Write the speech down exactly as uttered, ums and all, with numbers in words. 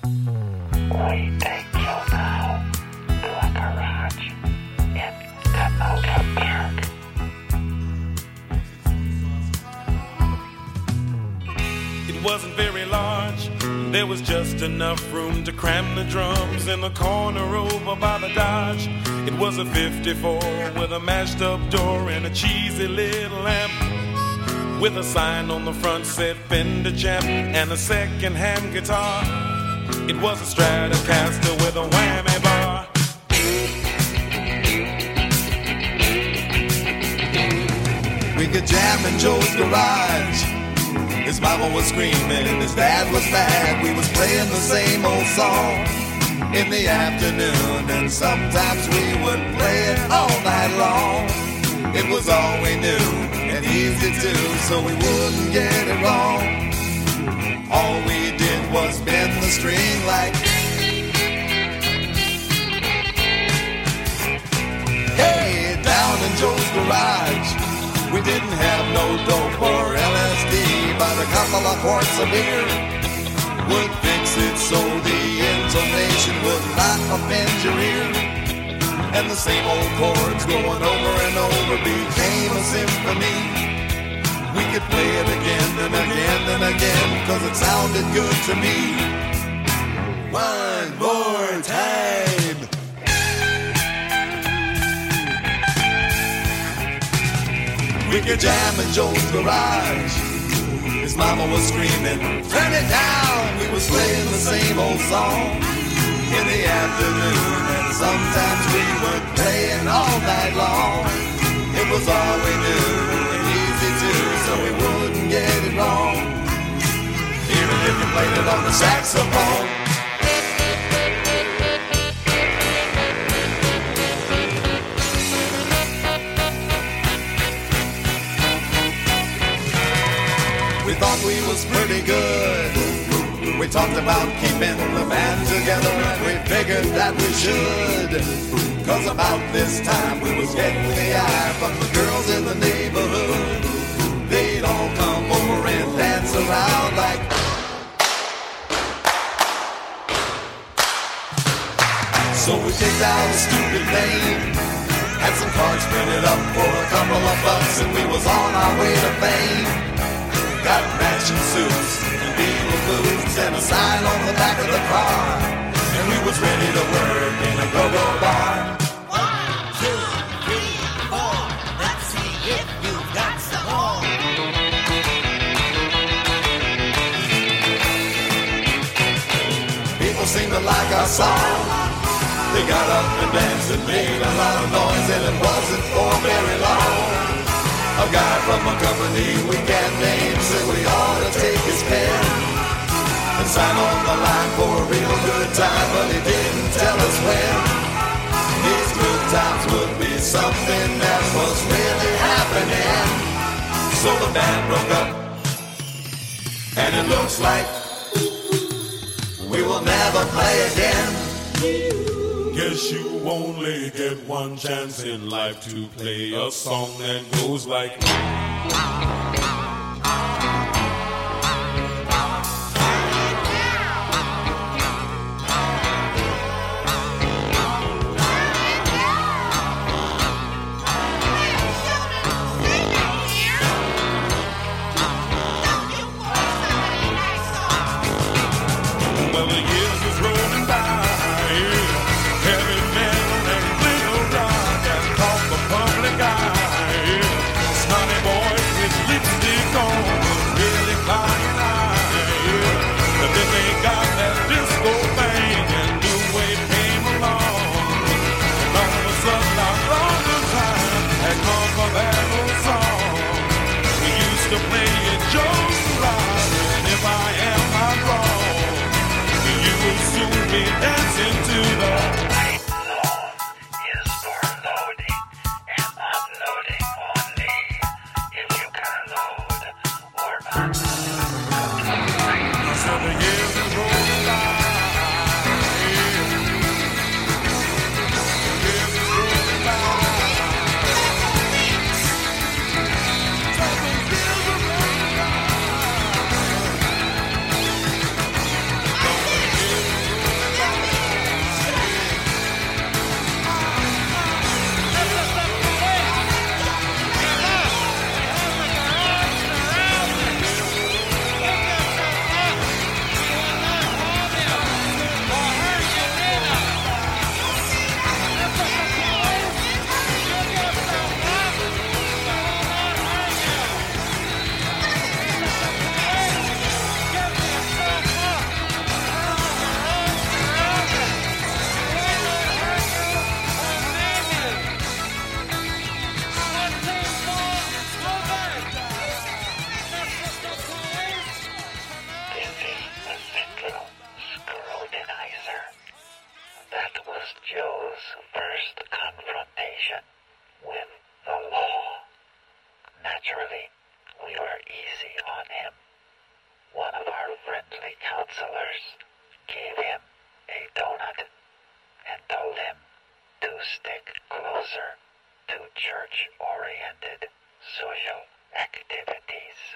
We take you now to a garage in Canoga Park. It wasn't very large. There was just enough room to cram the drums in the corner over by the Dodge. It was a fifty-four with a mashed up door and a cheesy little lamp, with a sign on the front said Fender Champ and a second-hand guitar. It was a Stratocaster with a whammy bar. We could jam in Joe's garage. His mama was screaming, his dad was mad. We was playing the same old song in the afternoon, and sometimes we would play it all night long. It was all we knew and easy too, so we wouldn't get it wrong. All we did was bend the string like, hey, down in Joe's garage. We didn't have no dope or L S D, but a couple of quarts of beer would fix it so the intonation would not offend your ear. And the same old chords going over and over became a symphony. We could play it again and again and again, cause it sounded good to me. One more time. We could jam in Joe's garage. His mama was screaming, turn it down. We was playing the same old song in the afternoon, and sometimes we would play it all night long. It was all we knew, and easy too, so we wouldn't get it wrong. Even if you played it on the saxophone. We thought we was pretty good. We talked about keeping the band together, and we figured that we should. Cause about this time we was getting the eye from the girls in the neighborhood. They'd all come over and dance around like, so we picked out a stupid name, had some cards printed up for a couple of bucks, and we was on our way to fame. Got matching suits and beaver boots and a sign on the back of the car, and we was ready to work in a go-go bar. One, two, three, four. Let's see if you've got some more. People seemed to like our song. They got up and danced and made a lot of noise, and it wasn't for very long. A guy from a company we can't name said we ought to take his pen and sign on the line for a real good time, but he didn't tell us when. These good times would be something that was really happening. So the band broke up, and it looks like we will never play again. Guess you only get one chance in life to play a song that goes like, well, the years is rolling by. Heavy metal and little rock has caught the public eye. Snotty boys with lipstick on, really flying high. But then they got that disco thing and new wave came along. And all of a sudden our wrong time had come for that old song. We used to play it Joe's Garage, and if I am not wrong, you will soon be dancing to the them to stick closer to church-oriented social activities.